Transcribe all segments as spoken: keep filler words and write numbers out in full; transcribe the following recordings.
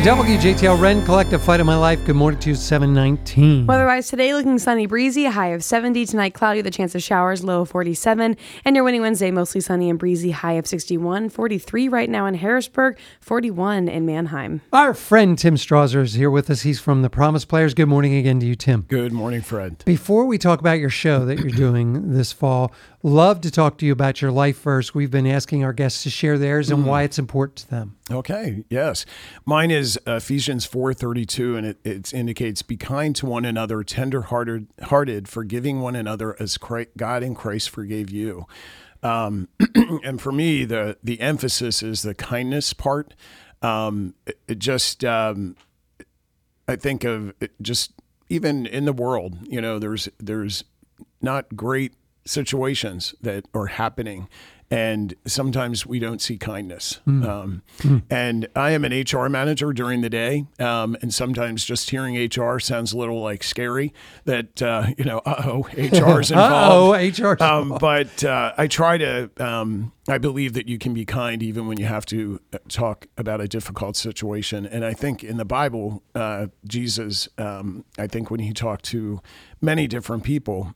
W J T L Ren Collective Fight of My Life. Good morning to you, seven nineteen. Weather-wise today, looking sunny, breezy, a high of seventy. Tonight, cloudy, the chance of showers, low of forty-seven. And your winning Wednesday, mostly sunny and breezy, high of sixty-one. forty-three right now in Harrisburg, forty-one in Manheim. Our friend Tim Strasser is here with us. He's from the Promise Players. Good morning again to you, Tim. Good morning, Fred. Before we talk about your show that you're doing this fall, love to talk to you about your life verse. We've been asking our guests to share theirs and mm. why it's important to them. Okay, yes. Mine is Ephesians four thirty-two, and it, it indicates, be kind to one another, tender-hearted, hearted, forgiving one another as Christ, God in Christ forgave you. Um, and for me, the the emphasis is the kindness part. Um, it, it just, um, I think of it just even in the world, you know, there's there's not great situations that are happening. And sometimes we don't see kindness. Mm. Um, mm. And I am an H R manager during the day. Um, and sometimes just hearing H R sounds a little like scary that, uh, you know, uh-oh, H R is involved. uh-oh, H R is um, involved. But uh, I try to, um, I believe that you can be kind even when you have to talk about a difficult situation. And I think in the Bible, uh, Jesus, um, I think when he talked to many different people,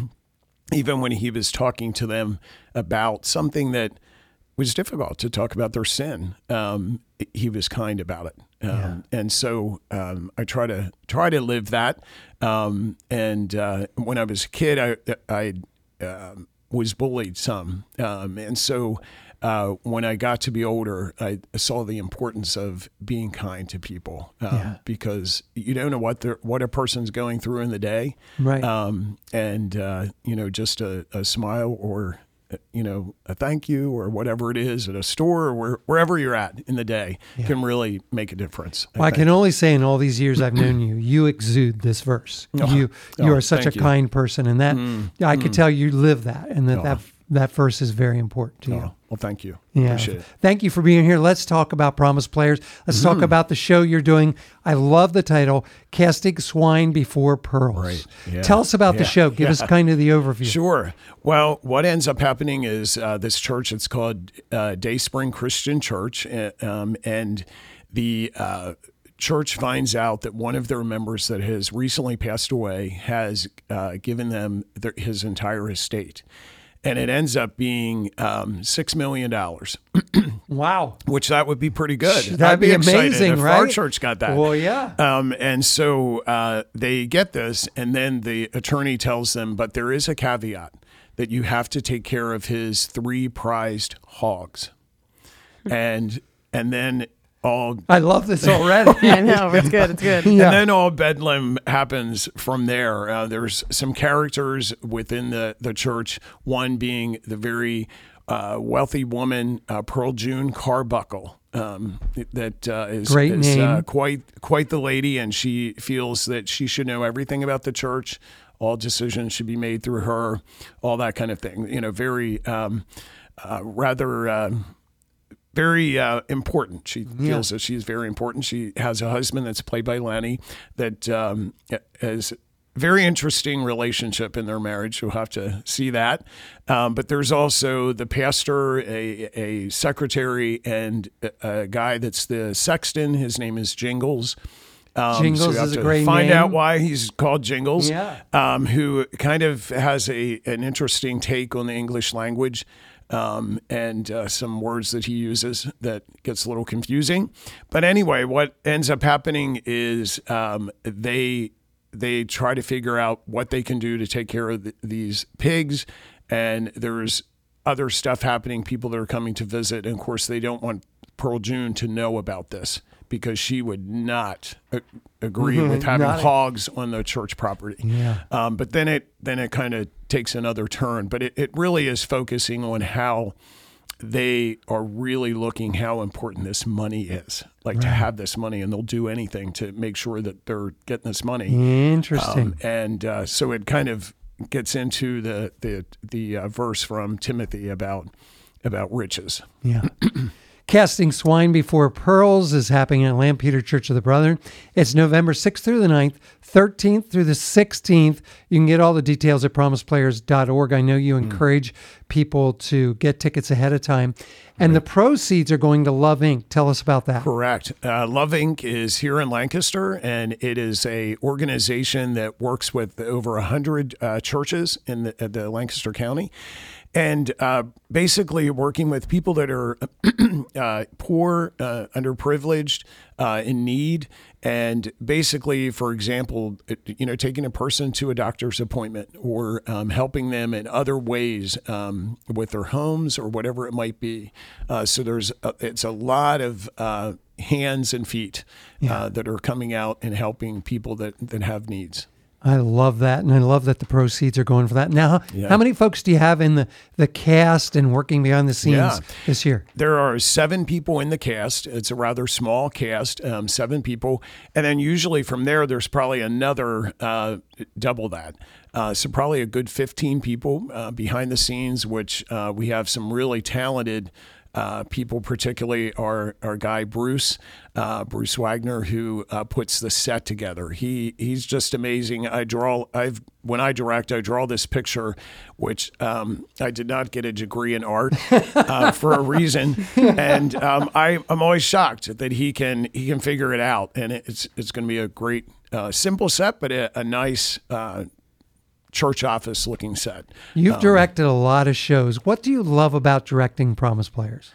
even when he was talking to them about something that was difficult to talk about their sin, um, he was kind about it. Um, yeah. And so um, I try to try to live that. Um, and uh, when I was a kid, I, I uh, was bullied some. Um, and so uh, when I got to be older, I saw the importance of being kind to people um, yeah. because you don't know what they're, what a person's going through in the day. Right. Um, and, uh, you know, just a, a smile or, you know, a thank you or whatever it is at a store or where, wherever you're at in the day yeah. can really make a difference. I, well, I can only say in all these years I've known you, you exude this verse. Oh, you you oh, are such a you. kind person, and that mm, I mm. could tell you live that, and that oh. that, that verse is very important to you. Oh. Well, thank you. Yeah. Appreciate it. Thank you for being here. Let's talk about Promise Players. Let's mm-hmm. talk about the show you're doing. I love the title, Casting Swine Before Pearls. Right. Yeah. Tell us about yeah. the show. Give yeah. us kind of the overview. Sure. Well, what ends up happening is uh, this church, it's called uh, Dayspring Christian Church, um, and the uh, church finds out that one of their members that has recently passed away has uh, given them their, his entire estate. And it ends up being um, six million dollars. Wow. Which that would be pretty good. That'd I'd be, be excited amazing, if right? our church got that. Well, yeah. Um, and so uh, they get this, and then the attorney tells them, but there is a caveat that you have to take care of his three prized hogs. and and then all I love this already. Yeah, I know. It's good. It's good. Yeah. And then all bedlam happens from there. Uh, there's some characters within the, the church, one being the very uh, wealthy woman, uh, Pearl June Carbuckle, um, that uh, is, Great is name. Uh, quite, quite the lady, and she feels that she should know everything about the church. All decisions should be made through her, all that kind of thing. You know, very um, uh, rather... Uh, Very uh, important. She feels yeah. that she's very important. She has a husband that's played by Lenny that um, has a very interesting relationship in their marriage. You'll have to see that. Um, but there's also the pastor, a, a secretary, and a, a guy that's the sexton. His name is Jingles. Um, Jingles so you have is a to great find name. out why he's called Jingles. Yeah. Um, who kind of has a an interesting take on the English language. Um, and uh, some words that he uses that gets a little confusing. But anyway, what ends up happening is um, they they try to figure out what they can do to take care of the, these pigs. And there's other stuff happening, people that are coming to visit. And, of course, they don't want Pearl June to know about this because she would not a- agree Mm-hmm. with having Not hogs on the church property. Yeah. Um, but then it then it kind of takes another turn. But it, it really is focusing on how they are really looking how important this money is, like right. to have this money, and they'll do anything to make sure that they're getting this money. Interesting. Um, and uh, so it kind of gets into the the the uh, verse from Timothy about about riches. Yeah. Casting Swine Before Pearls is happening at Lampeter Church of the Brethren. It's November sixth through the ninth, thirteenth through the sixteenth. You can get all the details at promise players dot org. I know you encourage people to get tickets ahead of time. And the proceeds are going to Love Incorporated. Tell us about that. Correct. Uh, Love Incorporated is here in Lancaster, and it is a organization that works with over one hundred uh, churches in the, the Lancaster County. And uh, basically working with people that are uh, poor, uh, underprivileged, uh, in need. And basically, for example, you know, taking a person to a doctor's appointment or um, helping them in other ways um, with their homes or whatever it might be. Uh, so there's a, it's a lot of uh, hands and feet Yeah. uh, that are coming out and helping people that, that have needs. I love that, and I love that the proceeds are going for that. Now, Yeah. how many folks do you have in the, the cast and working behind the scenes Yeah. this year? There are seven people in the cast. It's a rather small cast, um, seven people. And then usually from there, there's probably another uh, double that. Uh, so probably a good fifteen people uh, behind the scenes, which uh, we have some really talented Uh, people, particularly our our guy Bruce, uh, Bruce Wagner, who uh, puts the set together. He he's just amazing. I draw. I've when I direct, I draw this picture, which um, I did not get a degree in art uh, for a reason, and um, I I'm always shocked that he can he can figure it out, and it's it's going to be a great uh, simple set, but a, a nice. Uh, church office looking set. You've Um, directed a lot of shows. What do you love about directing Promise Players?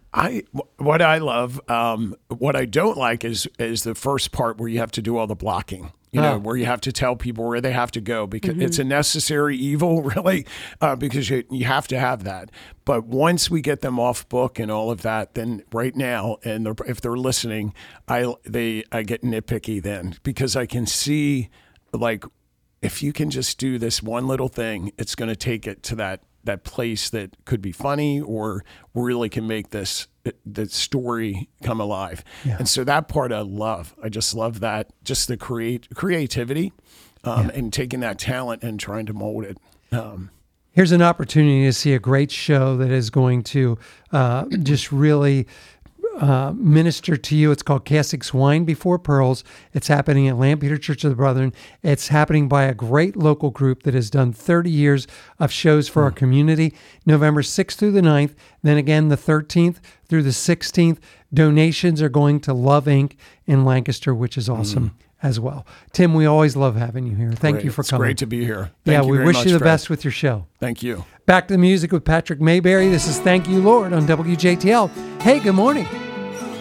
I what I love, um, what I don't like is is the first part where you have to do all the blocking. You know, Oh. where you have to tell people where they have to go because it's a necessary evil, really, uh, because you you have to have that. But once we get them off book and all of that, then right now, and they're, if they're listening, I they I get nitpicky then because I can see like. If you can just do this one little thing, it's going to take it to that that place that could be funny or really can make this the story come alive. Yeah. And so that part I love. I just love that, just the create creativity um, Yeah. and taking that talent and trying to mold it. Um, Here's an opportunity to see a great show that is going to uh, just really uh, minister to you. It's called Casting Swine Before Pearls. It's happening at Lampeter Church of the Brethren. It's happening by a great local group that has done thirty years of shows for our community. November sixth through the ninth, then again the thirteenth through the sixteenth. Donations are going to Love Incorporated in Lancaster, which is awesome as well. Tim, we always love having you here. Thank great. you for it's coming. great to be here. Thank yeah, you we very wish much, you the Fred. best with your show. Thank you. Back to the music with Patrick Mayberry. This is Thank You, Lord on W J T L. Hey, good morning.